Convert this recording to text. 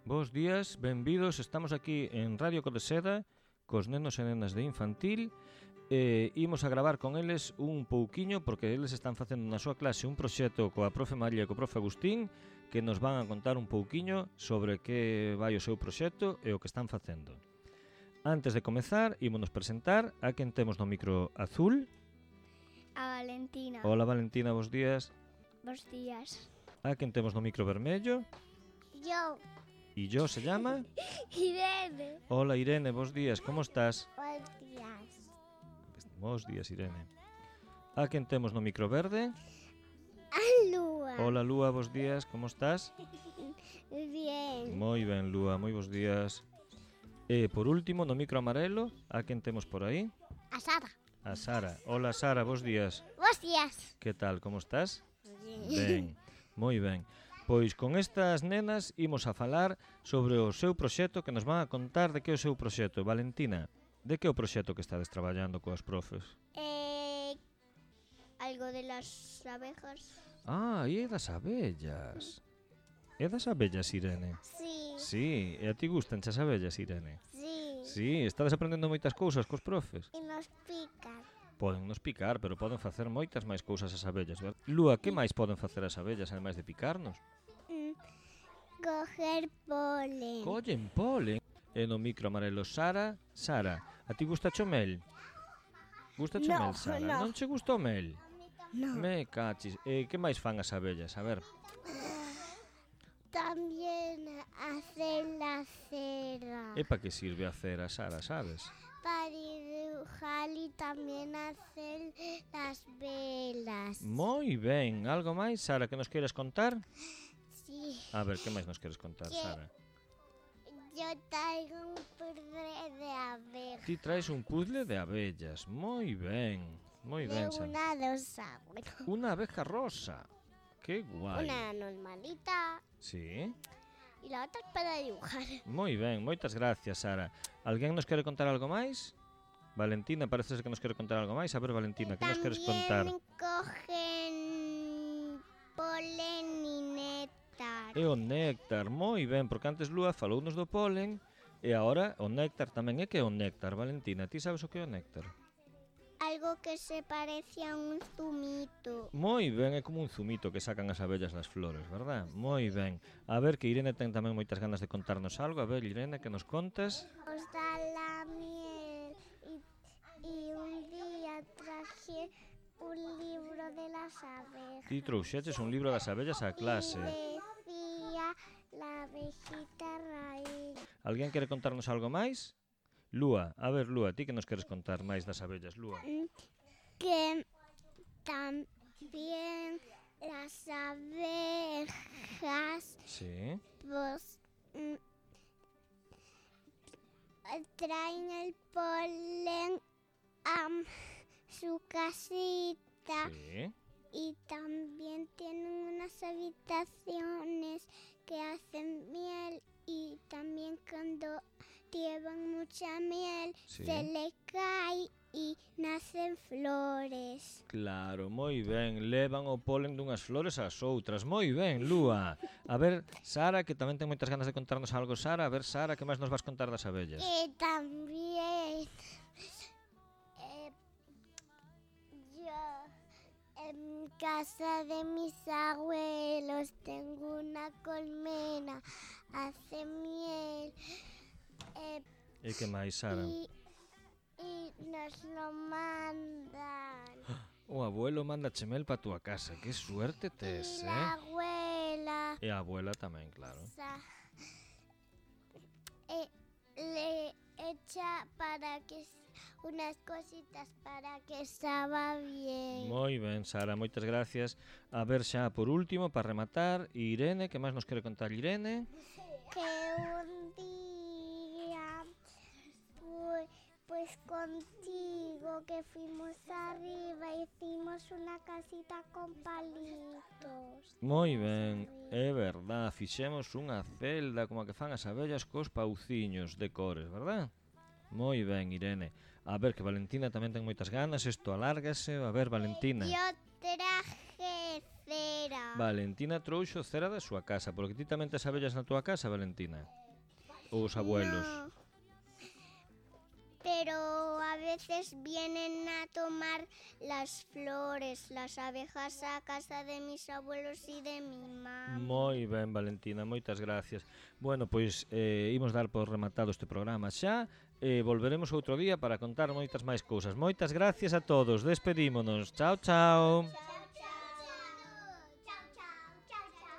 Bos días, benvidos, estamos aquí en Radio Codeseda cos nenos e nenas de infantil e imos a gravar con eles un pouquiño porque eles están facendo na súa clase un proxecto coa profe María e co profe Agustín que nos van a contar un pouquiño sobre que vai o seu proxecto e o que están facendo. Antes de comezar, ímonos presentar a quen temos no micro azul. A Valentina. Hola Valentina, bos días. Bos días. A quen temos no micro vermello. Yo. E yo se llama? Irene. Hola Irene, bos días, como estás? Bos días. Bos días Irene. A quen temos no micro verde? A Lúa. Hola Lúa, bos días, como estás? Bien. Moi ben Lúa, moi bos días. E por último, no micro amarelo, a quen temos por aí? A Sara. A Sara. Hola Sara, bos días. Bos días. Que tal, como estás? Ben, moi ben. Pois con estas nenas imos a falar sobre o seu proxecto que nos van a contar de que é o seu proxecto. Valentina, de que é o proxecto que estades traballando coas profes? Algo de las abejas. Ah, e é das abellas. É das abellas, Irene? Sí. Sí, e a ti gustan as abellas, Irene? Sí. Sí, estades aprendendo moitas cousas cos profes. E nos pican. Poden nos picar, pero poden facer moitas máis cousas as abellas, verdad? Lúa, que máis poden facer as abellas, ademais de picarnos? Coger polen. Collen polen. E no micro amarelo, Sara, a ti gusta o mel? Gusta o No, mel, Sara? no. Non che gusta o mel? No. Me cachis. E que máis fan as abellas? A ver. También hacer la cera. E pa que sirve a cera, Sara, sabes? Para dibujar y también hacer las velas. Moi ben. Algo máis, Sara, que nos queres contar? Sí. A ver, que máis nos queres contar, Que- Sara? Yo traigo un puzzle de abejas. Ti traes un puzzle de abellas. Moi ben. Moi De ben, Sara. una rosa. Bueno, Unha abeja rosa. Que guai. una normalita Sí. y la otra es para dibujar. Moi ben, moitas gracias, Sara. Alguén nos quere contar algo máis? Valentina, parece que nos quere contar algo máis. A ver, Valentina, que nos queres contar? También cogen polen y néctar. É o néctar, moi ben, porque antes Lúa falounos do polen e agora o néctar tamén. É que é o néctar, Valentina? Ti sabes o que é o néctar? Algo que se parece a un zumito. Moi ben, é como un zumito que sacan as abellas das flores, verdad? Moi ben. A ver, que Irene ten tamén moitas ganas de contarnos algo. A ver, Irene, que nos contas? Os da la miel y un día traje un libro de las abejas. Ti trouxeches un libro das abellas á clase. Y decía la abejita raíz. Alguén quere contarnos algo máis? Lúa, a ver, Lúa, ti que nos queres contar máis das abellas, Lúa? Que también las abejas Sí, pues traen el polen a su casita sí. y también tienen unas habitaciones que hacen miel y también cuando llevan mucha miel Sí. se le cae y nacen flores. Claro, moi ben. Levan o polen dunhas flores ás outras. Moi ben, Lúa. A ver, Sara, que tamén ten moitas ganas de contarnos algo. Sara, a ver, Sara, que máis nos vas contar das abellas? Y también yo en casa de mis abuelos tengo una colmena, hace miel E que máis, Sara? y nos lo mandan. O abuelo manda chemel pa túa casa. Que suerte tes, Y la abuela E a abuela tamén, claro. le echa para que unas cositas para que estaba bien. Moi ben, Sara, moitas gracias. A ver xa, por último, para rematar, Irene, que máis nos quere contar Irene? Que un día pues contigo que fuimos arriba hicimos una casita con palitos. Moi ben, é verdad, fixemos unha celda como a que fan as abellas cos pauciños de cores, verdad? Moi ben, Irene. A ver, que Valentina tamén ten moitas ganas, isto alárgase. A ver, Valentina. Yo traje cera. Valentina trouxo cera da súa casa, porque ti tamén tes abellas na túa casa, Valentina? Ou os abuelos? No, pero a veces vienen a tomar las flores, las abejas a casa de mis abuelos y de mi mamá. Moi ben, Valentina, moitas gracias. Bueno, pois imos dar por rematado este programa xa. Volveremos outro día para contar moitas máis cousas. Moitas gracias a todos, despedímonos. Chao, chao.